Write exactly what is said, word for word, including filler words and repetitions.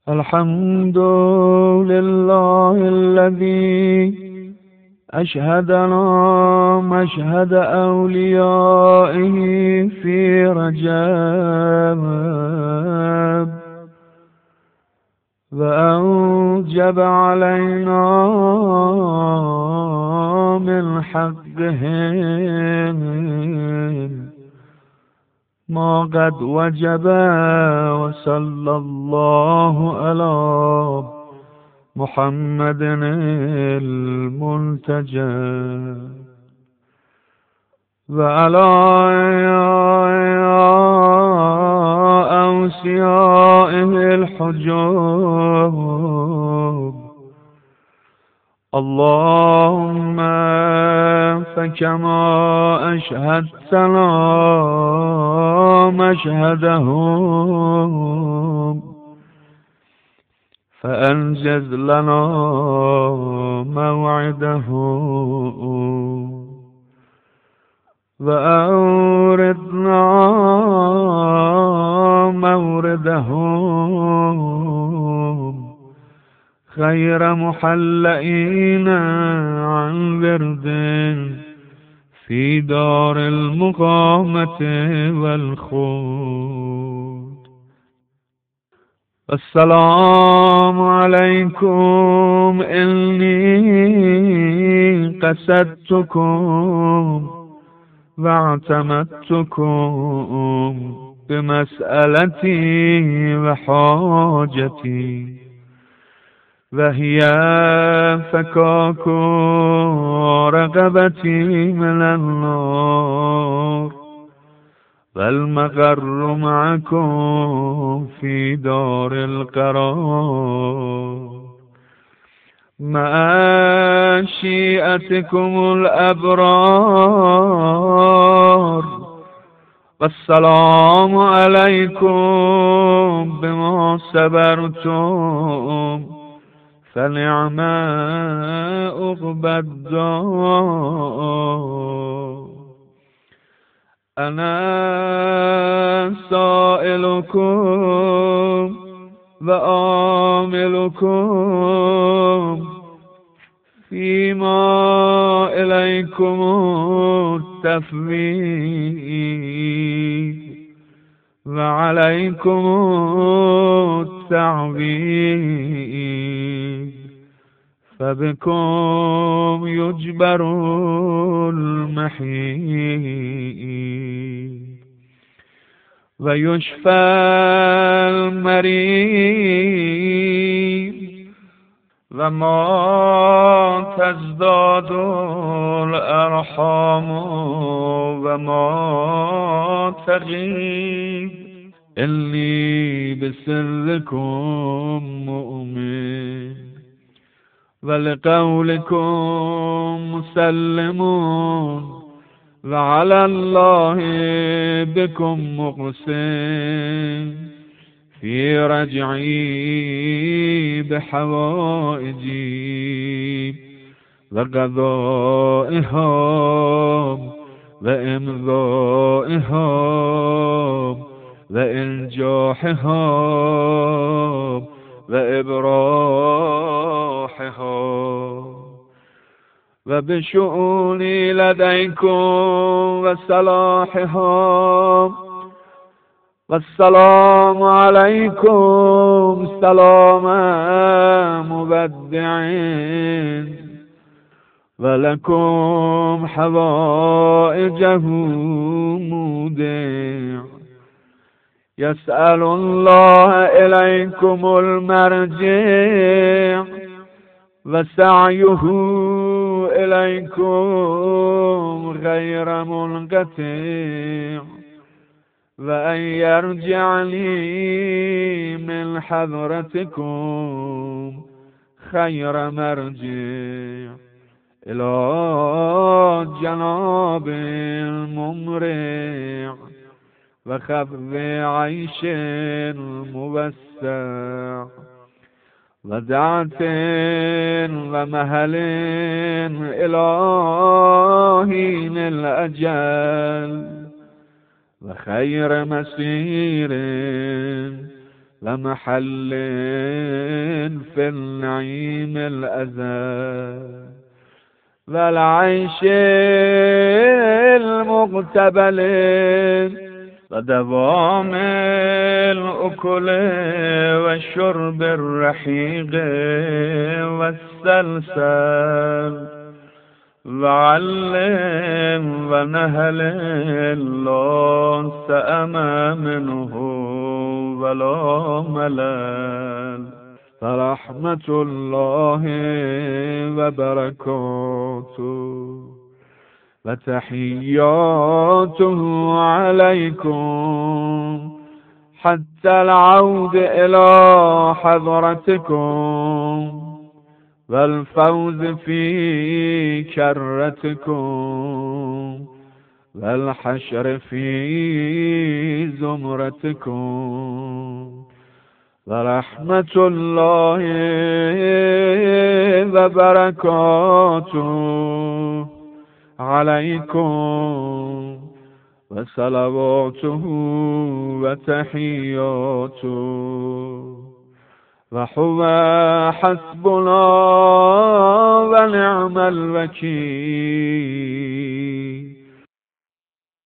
الحمد لله الذي أشهدنا مشهد أوليائه في رجب وأوجب علينا من حقهم ما قد وجب. وصلى الله على محمد المنتجى وعلى أوصيائه الحجوب. اللهم فكما أشهدتنا مشهدهم فأنجز لنا موعدهم وأوردنا موردهم خير محلئين عن ورد في دار المقامة والخلد. السلام عليكم إني قصدتكم واعتمدتكم بمسألتي وحاجتي وهي فكاك رقبتي من النار والمقر معكم في دار القرار مع شيئتكم الأبرار. والسلام عليكم بما صبرتم فنعم عقبى الدار. أنا سائلكم وآملكم فيما إليكم التفويض وعليكم التعويض فبكم يجبر المحيط ويشفى المريض وما تزداد الأرحام وما تغيب إني بسركم مؤمن ولقولكم مسلمون وعلى الله بكم مقسم في رجعي بحوائجي وقضائهم وإمضائهم وإنجاحهم وإبراحهم وبشؤوني لديكم وصلاحهم. والسلام عليكم سلام مبدعين ولكم حوائجه مودع. يسأل الله إليكم المرجع وسعيه إليكم غير منقطع وأن يرجع لي من حضرتكم خير مرجع إلى جناب الممرع وخفض عيش موسع ودعت ومهل إلى حين الأجل وخير مسير لمحل في النعيم الأزل والعيش المقتبل ودوام الأكل والشرب الرحيق والسلسل وعلم ونهل لا سأم منه ولا ملل فرحمة الله وبركاته وتحياته عليكم حتى العود إلى حضرتكم والفوز في كرتكم والحشر في زمرتكم ورحمة الله وبركاته عليكم وصلواته وتحياته وهو حسبنا ونعم الوكيل